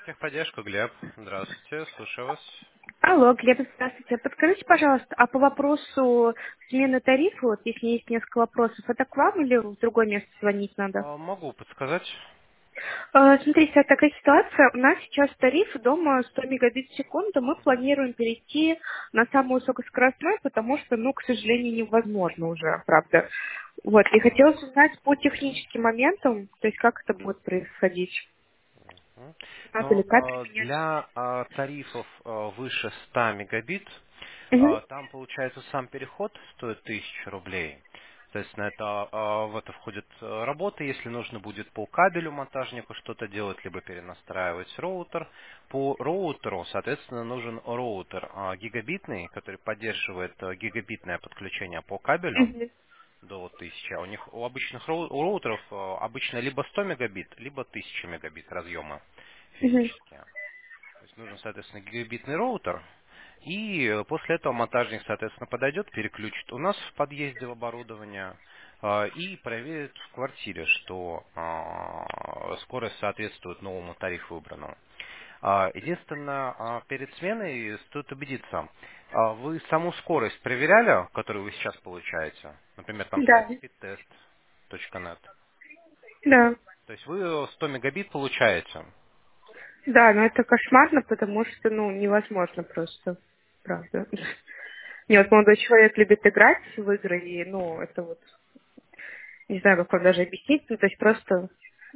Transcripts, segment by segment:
Техподдержка, Глеб. Здравствуйте, слушаю вас. Алло, Глеб, здравствуйте. Подскажите, пожалуйста, а по вопросу смены тарифа, вот если есть несколько вопросов, это к вам или в другое место звонить надо? Могу подсказать. Смотрите, такая ситуация. У нас сейчас тариф дома 100 мегабит в секунду. Мы планируем перейти на самый высокоскоростной, потому что, ну, к сожалению, невозможно уже, правда. Вот, и хотелось узнать по техническим моментам, то есть как это будет происходить. Мгм. Надо ли Но кабель менять? для тарифов выше 100 мегабит, Угу, там, получается, сам переход стоит 1000 рублей. Соответственно, в это входит работа, если нужно будет по кабелю монтажнику что-то делать, либо перенастраивать роутер. По роутеру, соответственно, нужен роутер гигабитный, который поддерживает гигабитное подключение по кабелю угу, до 1000. А у них у обычных у роутеров обычно либо 100 мегабит, либо 1000 мегабит разъема угу, физические. То есть нужен, соответственно, гигабитный роутер. И после этого монтажник, соответственно, подойдет, переключит у нас в подъезде в оборудование и проверит в квартире, что скорость соответствует новому тарифу выбранному. Единственное, перед сменой стоит убедиться, вы саму скорость проверяли, которую вы сейчас получаете? Например, там сайт да, speedtest.net. да. То есть вы 100 мегабит получаете. Да, но это кошмарно, потому что, ну, невозможно просто, правда. Мне вот молодой человек любит играть в игры, и, ну, это вот, не знаю, как вам даже объяснить, ну, то есть просто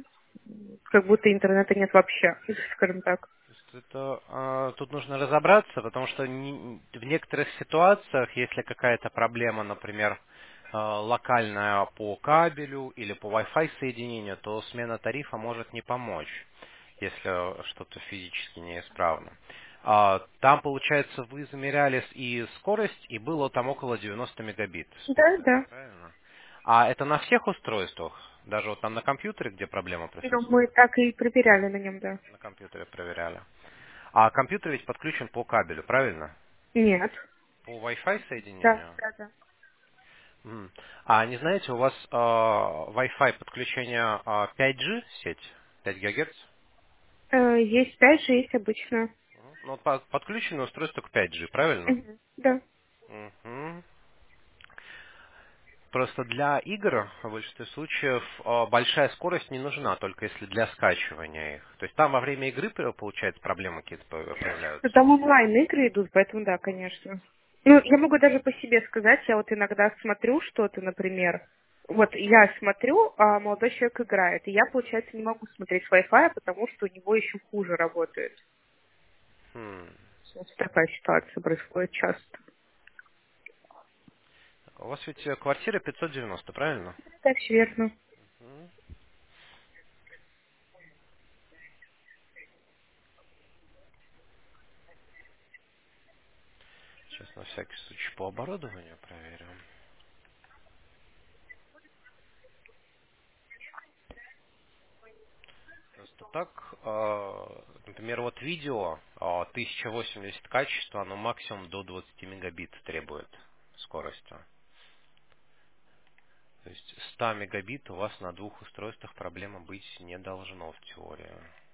как будто интернета нет вообще, скажем так. То есть это, тут нужно разобраться, потому что в некоторых ситуациях, если какая-то проблема, например, локальная по кабелю или по Wi-Fi соединению, то смена тарифа может не помочь, если что-то физически неисправно. Там, получается, вы замеряли и скорость, и было там около 90 мегабит Да, специально, да. правильно? А это на всех устройствах? Даже вот там на компьютере, где проблема Ну, мы присутствует? так и проверяли на нем, да. На компьютере проверяли. А компьютер ведь подключен по кабелю, правильно? Нет. По Wi-Fi Да, соединению? да, да. М. А не знаете, у вас Wi-Fi подключение 5G сеть, 5 ГГц? Есть 5G, есть обычно. Ну, вот подключено устройство к 5G, правильно? Мгм. Да. Мгм. Просто для игр в большинстве случаев большая скорость не нужна, только если для скачивания их. То есть там во время игры, получается, проблемы какие-то Ну, появляются. там онлайн-игры идут, поэтому да, конечно. Ну, я могу даже по себе сказать, я вот иногда смотрю что-то, например, вот я смотрю, а молодой человек играет, и я, получается, не могу смотреть с Wi-Fi, потому что у него еще хуже работает. Хм. Вот такая ситуация происходит часто. У вас ведь квартира 590, правильно? Так всё верно. Мгм. Сейчас на всякий случай по оборудованию проверим. Просто так, например, вот видео 1080 качество, оно максимум до 20 мегабит требует скорости. То есть 100 мегабит у вас на двух устройствах проблема быть не должно в теории.